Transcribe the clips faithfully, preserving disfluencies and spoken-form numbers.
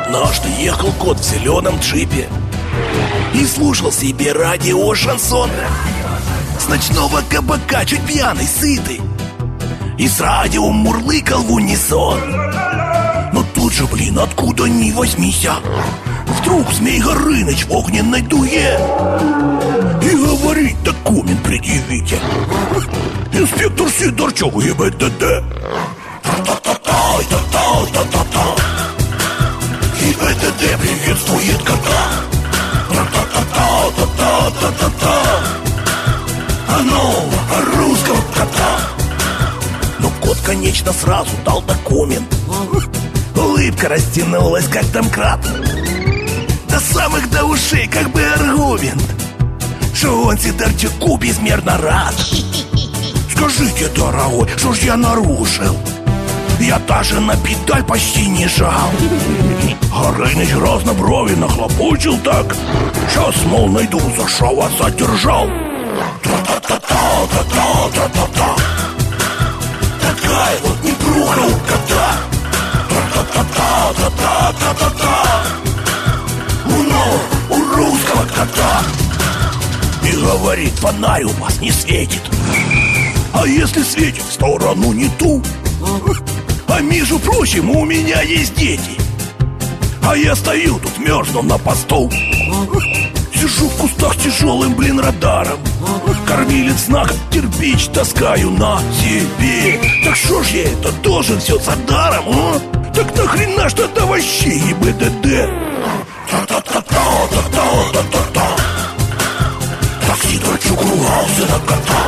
Однажды ехал кот в зеленом джипе и слушал себе радио шансон. С ночного кабака чуть пьяный, сытый, и с радио мурлыкал в унисон. Но тут же, блин, откуда ни возьмися, вдруг Змей Горыныч в огненной дуге и говорит: документ предъявите, инспектор Сидорчук, ГИБДД. Та-та-та-та-та-та-та-та. ГИБДД приветствует кота. Та-та-та-та-та-та-та-та. А нового русского кота. Но кот, конечно, сразу дал документ. Улыбка растянулась, как домкрат, до самых до ушей, как бы аргумент, что он Сидорчуку безмерно рад. Скажите, дорогой, что ж я нарушил? Я даже на педаль почти не жал. Горыныч грозно брови нахлопучил так: сейчас, мол, найду, за что вас задержал. Та-та-та-та-та-та-та-та. Такая вот непруха у кота. Та-та-та-та-та-та-та-та. У нового, у русского кота. И говорит: фонарь у вас не светит. А если светит, в сторону не ту. А между прочим, у меня есть дети, а я стою тут, мерзну на посту. Сижу в кустах тяжелым, блин, радаром. Кормилец знак, кирпич таскаю на себе. Так что ж я это должен все за даром, а? Так нахрена ж это вообще ГИБДД? Та-та-та-та-та-та-та-та. Так Сидорчук ругался на кота.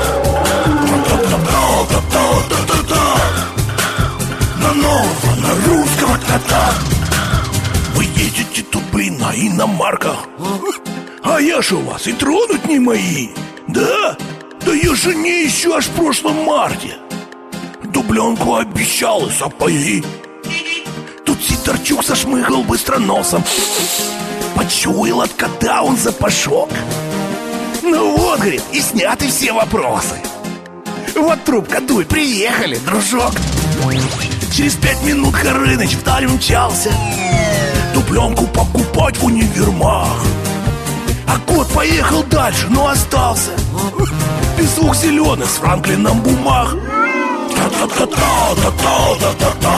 Та-та-та-та-та-та-та. На нового, на русского кота. Вы ездите тут, блин, на иномарках, а я ж у вас и тронуть не мои. Да? Да я жене еще аж в прошлом марте дубленку обещал и сапоги. Тут Сидорчук зашмыгал быстро носом, почуял от кота он запашок. Ну вот, говорит, и сняты все вопросы. Вот трубка дуй, приехали, дружок. Через пять минут Горыныч вдаль умчался дубленку покупать в универмаг. А кот поехал дальше, но остался без двух зеленых с Франклином бумаг. Та-та-та-та-та-та-та-та.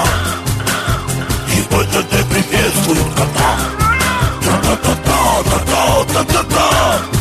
ГИБДД приветствует кота. Та-та-та-та-та-та-та-та.